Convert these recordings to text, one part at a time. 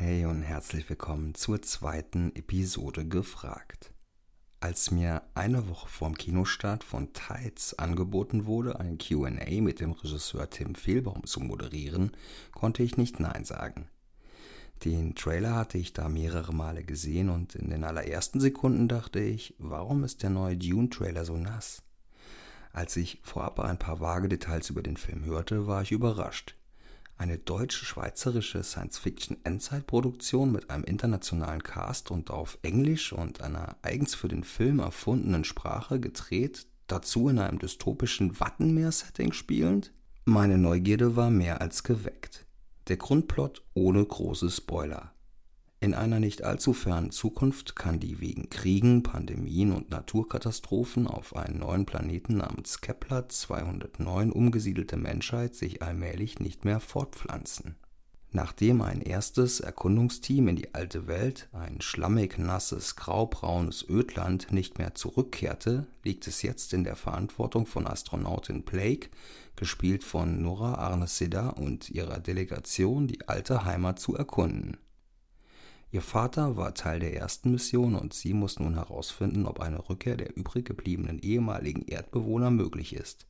Hey und herzlich willkommen zur zweiten Episode gefragt. Als mir eine Woche vorm Kinostart von Tides angeboten wurde, ein Q&A mit dem Regisseur Tim Fehlbaum zu moderieren, konnte ich nicht Nein sagen. Den Trailer hatte ich da mehrere Male gesehen und in den allerersten Sekunden dachte ich, warum ist der neue Dune-Trailer so nass? Als ich vorab ein paar vage Details über den Film hörte, war ich überrascht. Eine deutsch-schweizerische Science-Fiction-Endzeit-Produktion mit einem internationalen Cast und auf Englisch und einer eigens für den Film erfundenen Sprache gedreht, dazu in einem dystopischen Wattenmeer-Setting spielend? Meine Neugierde war mehr als geweckt. Der Grundplot ohne große Spoiler. In einer nicht allzu fernen Zukunft kann die wegen Kriegen, Pandemien und Naturkatastrophen auf einen neuen Planeten namens Kepler 209 umgesiedelte Menschheit sich allmählich nicht mehr fortpflanzen. Nachdem ein erstes Erkundungsteam in die alte Welt, ein schlammig nasses, graubraunes Ödland, nicht mehr zurückkehrte, liegt es jetzt in der Verantwortung von Astronautin Blake, gespielt von Nora Arne-Sidda, und ihrer Delegation, die alte Heimat zu erkunden. Ihr Vater war Teil der ersten Mission und sie muss nun herausfinden, ob eine Rückkehr der übrig gebliebenen ehemaligen Erdbewohner möglich ist.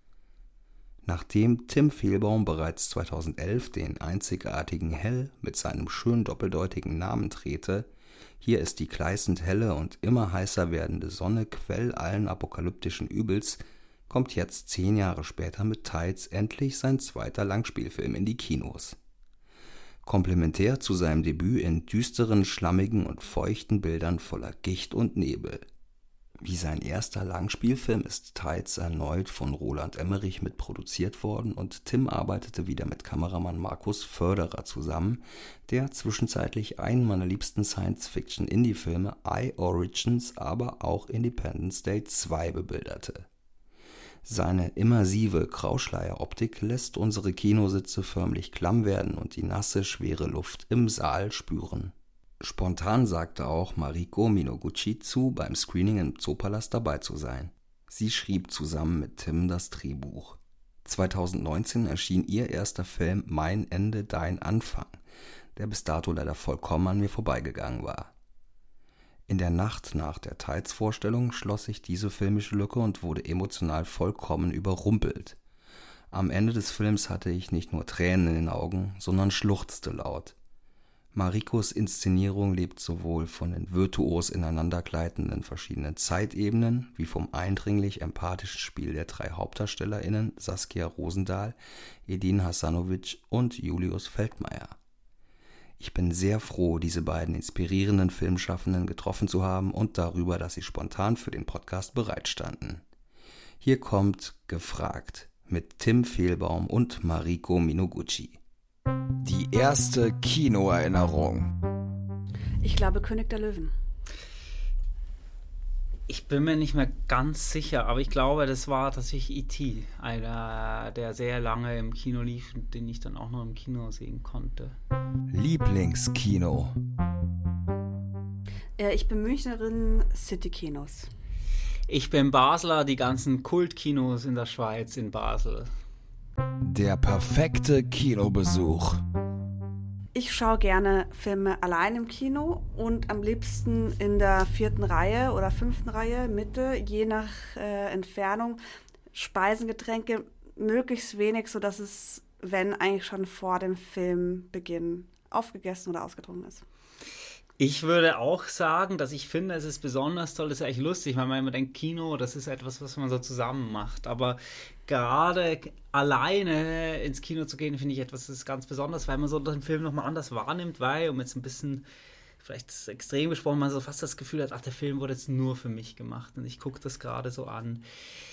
Nachdem Tim Fehlbaum bereits 2011 den einzigartigen Hell mit seinem schön doppeldeutigen Namen drehte, hier ist die gleißend helle und immer heißer werdende Sonne Quell allen apokalyptischen Übels, kommt jetzt 10 Jahre später mit Tides endlich sein zweiter Langspielfilm in die Kinos. Komplementär zu seinem Debüt in düsteren, schlammigen und feuchten Bildern voller Gicht und Nebel. Wie sein erster Langspielfilm ist Tides erneut von Roland Emmerich mitproduziert worden und Tim arbeitete wieder mit Kameramann Markus Förderer zusammen, der zwischenzeitlich einen meiner liebsten Science-Fiction-Indie-Filme I-Origins, aber auch Independence Day 2 bebilderte. Seine immersive Grauschleier-Optik lässt unsere Kinositze förmlich klamm werden und die nasse, schwere Luft im Saal spüren. Spontan sagte auch Mariko Minoguchi zu, beim Screening im Zoopalast dabei zu sein. Sie schrieb zusammen mit Tim das Drehbuch. 2019 erschien ihr erster Film Mein Ende, dein Anfang, der bis dato leider vollkommen an mir vorbeigegangen war. In der Nacht nach der Tides-Vorstellung schloss ich diese filmische Lücke und wurde emotional vollkommen überrumpelt. Am Ende des Films hatte ich nicht nur Tränen in den Augen, sondern schluchzte laut. Marikos Inszenierung lebt sowohl von den virtuos ineinandergleitenden verschiedenen Zeitebenen wie vom eindringlich empathischen Spiel der 3 HauptdarstellerInnen Saskia Rosendahl, Edin Hasanovic und Julius Feldmeier. Ich bin sehr froh, diese beiden inspirierenden Filmschaffenden getroffen zu haben und darüber, dass sie spontan für den Podcast bereitstanden. Hier kommt Gefragt mit Tim Fehlbaum und Mariko Minoguchi. Die erste Kinoerinnerung. Ich glaube König der Löwen. Ich bin mir nicht mehr ganz sicher, aber ich glaube, das war tatsächlich E.T., einer, der sehr lange im Kino lief und den ich dann auch noch im Kino sehen konnte. Lieblingskino. Ich bin Münchnerin, City-Kinos. Ich bin Basler, die ganzen Kultkinos in der Schweiz, in Basel. Der perfekte Kinobesuch. Ich schaue gerne Filme allein im Kino und am liebsten in der 4. Reihe oder 5. Reihe, Mitte, je nach Entfernung. Speisen, Getränke, möglichst wenig, sodass es, wenn, eigentlich schon vor dem Filmbeginn aufgegessen oder ausgetrunken ist. Ich würde auch sagen, dass ich finde, es ist besonders toll, das ist eigentlich lustig, weil man immer denkt, Kino, das ist etwas, was man so zusammen macht, aber gerade alleine ins Kino zu gehen, finde ich etwas, das ist ganz besonders, weil man so den Film nochmal anders wahrnimmt, weil, um jetzt ein bisschen, vielleicht extrem gesprochen, man so fast das Gefühl hat, ach, der Film wurde jetzt nur für mich gemacht und ich gucke das gerade so an.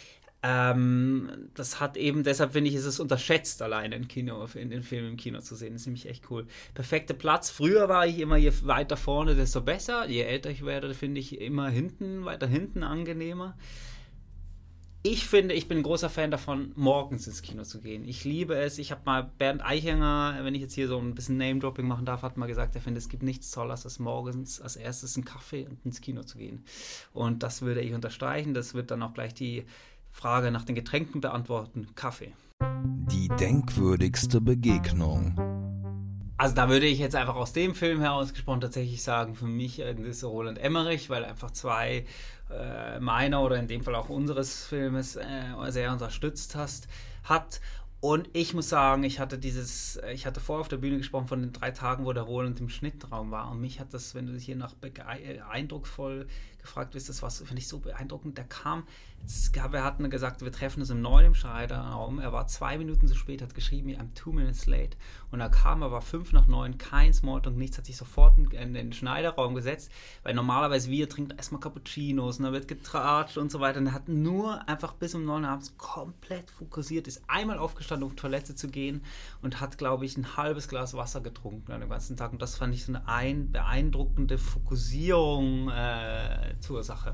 Das hat eben, deshalb finde ich, ist es unterschätzt, alleine in den Film im Kino zu sehen. Das ist nämlich echt cool. Perfekter Platz. Früher war ich immer, je weiter vorne, desto besser. Je älter ich werde, finde ich immer weiter hinten angenehmer. Ich finde, ich bin ein großer Fan davon, morgens ins Kino zu gehen. Ich liebe es. Ich habe mal Bernd Eichinger, wenn ich jetzt hier so ein bisschen Name-Dropping machen darf, hat mal gesagt, er findet, es gibt nichts Tolleres, als morgens als erstes einen Kaffee und ins Kino zu gehen. Und das würde ich unterstreichen. Das wird dann auch gleich die Frage nach den Getränken beantworten. Kaffee. Die denkwürdigste Begegnung. Also da würde ich jetzt einfach aus dem Film herausgesprochen tatsächlich sagen, für mich ist Roland Emmerich, weil einfach zwei meiner oder in dem Fall auch unseres Filmes sehr unterstützt hat. Und ich muss sagen, ich hatte vorher auf der Bühne gesprochen von den 3 Tagen, wo der Roland im Schnittraum war. Und mich hat das, wenn du dich hier nach eindrucksvoll gefragt bist, das war, finde ich, so beeindruckend. Wir hatten gesagt, wir treffen uns um 9 im Schneiderraum. Er war 2 Minuten zu spät, hat geschrieben, I'm 2 minutes late. Und er kam, er war 5 nach 9, kein Smalltalk, nichts, hat sich sofort in den Schneiderraum gesetzt, weil normalerweise wir trinken erstmal Cappuccinos und da wird getratscht und so weiter. Und er hat nur einfach bis um 9 Uhr abends komplett fokussiert, ist einmal aufgestanden, um auf die Toilette zu gehen und hat, glaube ich, ein halbes Glas Wasser getrunken an dem ganzen Tag. Und das fand ich so eine beeindruckende Fokussierung zur Sache.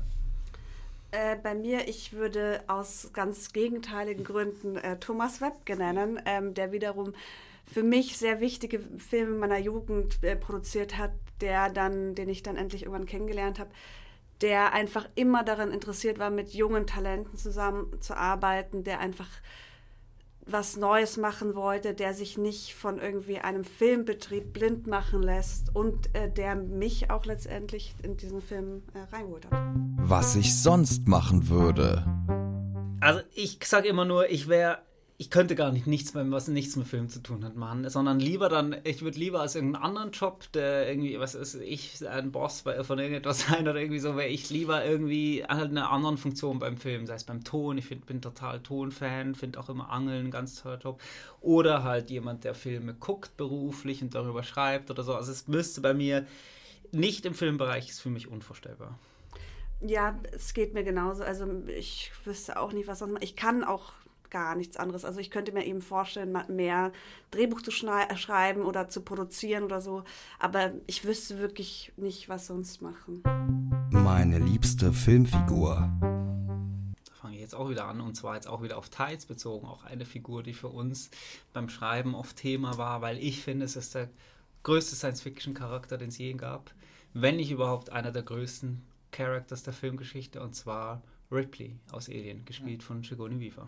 Bei mir, ich würde aus ganz gegenteiligen Gründen Thomas Webke nennen, der wiederum für mich sehr wichtige Filme meiner Jugend produziert hat, den ich dann endlich irgendwann kennengelernt habe, der einfach immer daran interessiert war, mit jungen Talenten zusammenzuarbeiten, der einfach was Neues machen wollte, der sich nicht von irgendwie einem Filmbetrieb blind machen lässt und der mich auch letztendlich in diesen Film reingeholt hat. Was ich sonst machen würde. Also ich sage immer nur, ich könnte gar nichts mit Film zu tun hat machen, sondern ich würde lieber als irgendeinen anderen Job, der irgendwie, was ist ich, ein Boss von irgendetwas sein oder irgendwie so, wäre ich lieber irgendwie halt in einer anderen Funktion beim Film, sei es beim Ton, bin total Tonfan, finde auch immer Angeln ein ganz toller Job, oder halt jemand, der Filme guckt beruflich und darüber schreibt oder so, also es müsste bei mir nicht im Filmbereich, ist für mich unvorstellbar. Ja, es geht mir genauso, also ich wüsste auch nicht, was sonst, ich kann auch gar nichts anderes. Also ich könnte mir eben vorstellen, mehr Drehbuch zu schreiben oder zu produzieren oder so. Aber ich wüsste wirklich nicht, was sonst machen. Meine liebste Filmfigur. Da fange ich jetzt auch wieder an. Und zwar jetzt auch wieder auf Tides bezogen. Auch eine Figur, die für uns beim Schreiben oft Thema war, weil ich finde, es ist der größte Science-Fiction-Charakter, den es je gab. Wenn nicht überhaupt einer der größten Characters der Filmgeschichte. Und zwar Ripley aus Alien, gespielt von Sigourney Weaver.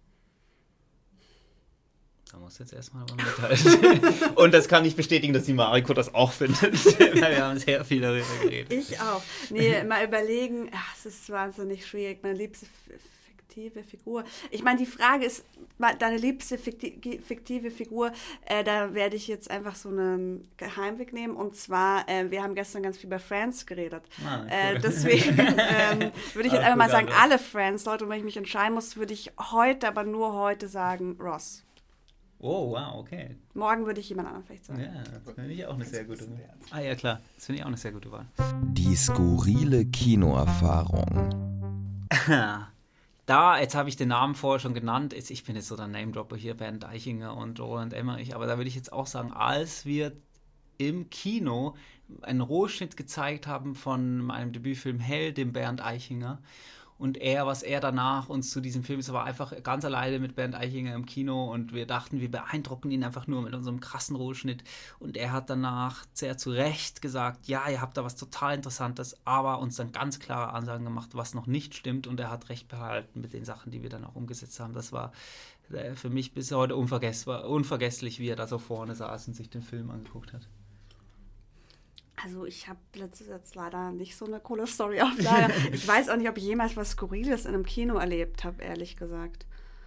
Da muss jetzt erstmal aber mitteilen. Und das kann ich bestätigen, dass die Mariko das auch findet. Wir haben sehr viel darüber geredet. Ich auch. Nee, mal überlegen, es ist wahnsinnig schwierig. Meine liebste fiktive Figur. Ich meine, die Frage ist, deine liebste fiktive Figur, da werde ich jetzt einfach so einen Geheimweg nehmen. Und zwar, wir haben gestern ganz viel über Friends geredet. Cool. Deswegen würde ich jetzt einfach mal sagen, alle Friends-Leute, und wenn ich mich entscheiden muss, würde ich aber nur heute sagen, Ross. Oh, wow, okay. Morgen würde ich jemand anderen vielleicht sagen. Ja, das finde ich auch eine sehr gute Wahl. Ah ja, klar, das finde ich auch eine sehr gute Wahl. Die skurrile Kinoerfahrung. Jetzt habe ich den Namen vorher schon genannt. Ich bin jetzt so der Name-Dropper hier, Bernd Eichinger und Roland Emmerich. Aber da würde ich jetzt auch sagen, als wir im Kino einen Rohschnitt gezeigt haben von meinem Debütfilm Hell, dem Bernd Eichinger, und was er danach uns zu diesem Film ist, war einfach ganz alleine mit Bernd Eichinger im Kino und wir dachten, wir beeindrucken ihn einfach nur mit unserem krassen Rohschnitt. Und er hat danach sehr zu Recht gesagt, ja, ihr habt da was total Interessantes, aber uns dann ganz klare Ansagen gemacht, was noch nicht stimmt, und er hat recht behalten mit den Sachen, die wir dann auch umgesetzt haben. Das war für mich bis heute unvergesslich, wie er da so vorne saß und sich den Film angeguckt hat. Also ich habe jetzt leider nicht so eine coole Story auf Lager. Ich weiß auch nicht, ob ich jemals was Skurriles in einem Kino erlebt habe, ehrlich gesagt.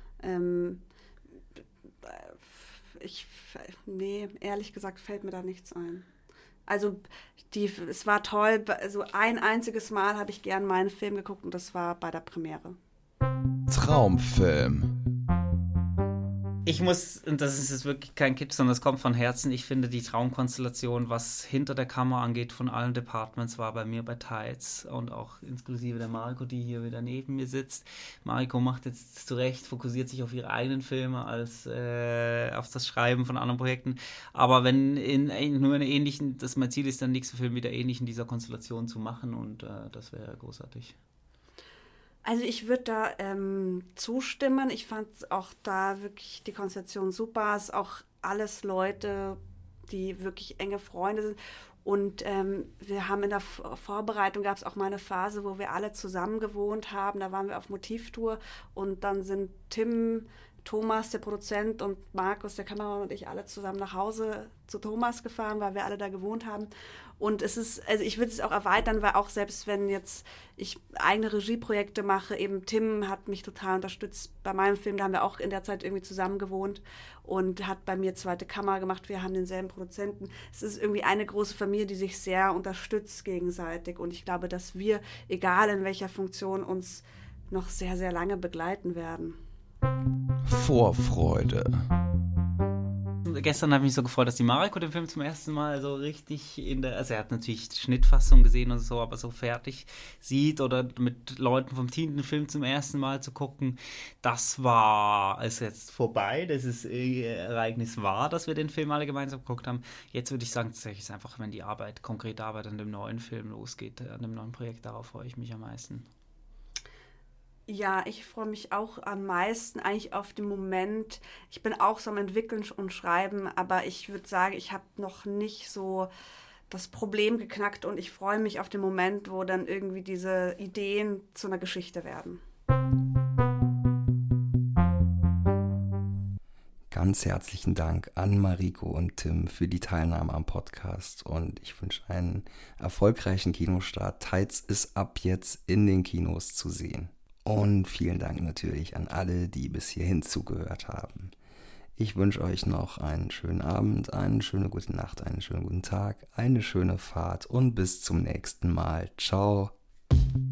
Ehrlich gesagt fällt mir da nichts ein. Also es war toll, also ein einziges Mal habe ich gern meinen Film geguckt und das war bei der Premiere. Traumfilm. Ich muss, und das ist jetzt wirklich kein Kitsch, sondern das kommt von Herzen, ich finde die Traumkonstellation, was hinter der Kamera angeht, von allen Departments, war bei mir bei Tides und auch inklusive der Mariko, die hier wieder neben mir sitzt. Mariko macht jetzt zurecht, fokussiert sich auf ihre eigenen Filme als auf das Schreiben von anderen Projekten, aber wenn nur eine ähnlichen, mein Ziel ist, dann nächsten Film wieder ähnlich in dieser Konstellation zu machen, und das wäre großartig. Also ich würde da zustimmen. Ich fand auch da wirklich die Konstellation super. Es ist auch alles Leute, die wirklich enge Freunde sind. Und wir haben in der Vorbereitung, gab es auch mal eine Phase, wo wir alle zusammen gewohnt haben. Da waren wir auf Motivtour und dann sind Tim, Thomas, der Produzent, und Markus, der Kameramann, und ich alle zusammen nach Hause zu Thomas gefahren, weil wir alle da gewohnt haben. Und es ist, also ich würde es auch erweitern, weil auch selbst wenn jetzt ich eigene Regieprojekte mache, eben Tim hat mich total unterstützt bei meinem Film, da haben wir auch in der Zeit irgendwie zusammen gewohnt und hat bei mir zweite Kamera gemacht, wir haben denselben Produzenten. Es ist irgendwie eine große Familie, die sich sehr unterstützt gegenseitig, und ich glaube, dass wir, egal in welcher Funktion, uns noch sehr, sehr lange begleiten werden. Vorfreude. Gestern habe ich mich so gefreut, dass die Mariko den Film zum ersten Mal so richtig also er hat natürlich die Schnittfassung gesehen und so, aber so fertig sieht oder mit Leuten vom Team den Film zum ersten Mal zu gucken, das war also jetzt vorbei, das ist Ereignis war, dass wir den Film alle gemeinsam geguckt haben. Jetzt würde ich sagen, tatsächlich ist einfach, wenn die konkrete Arbeit an dem neuen Film losgeht, an dem neuen Projekt, darauf freue ich mich am meisten. Ja, ich freue mich auch am meisten eigentlich auf den Moment. Ich bin auch so am Entwickeln und Schreiben, aber ich würde sagen, ich habe noch nicht so das Problem geknackt, und ich freue mich auf den Moment, wo dann irgendwie diese Ideen zu einer Geschichte werden. Ganz herzlichen Dank an Mariko und Tim für die Teilnahme am Podcast, und ich wünsche einen erfolgreichen Kinostart. Tides ist ab jetzt in den Kinos zu sehen. Und vielen Dank natürlich an alle, die bis hierhin zugehört haben. Ich wünsche euch noch einen schönen Abend, eine schöne gute Nacht, einen schönen guten Tag, eine schöne Fahrt und bis zum nächsten Mal. Ciao.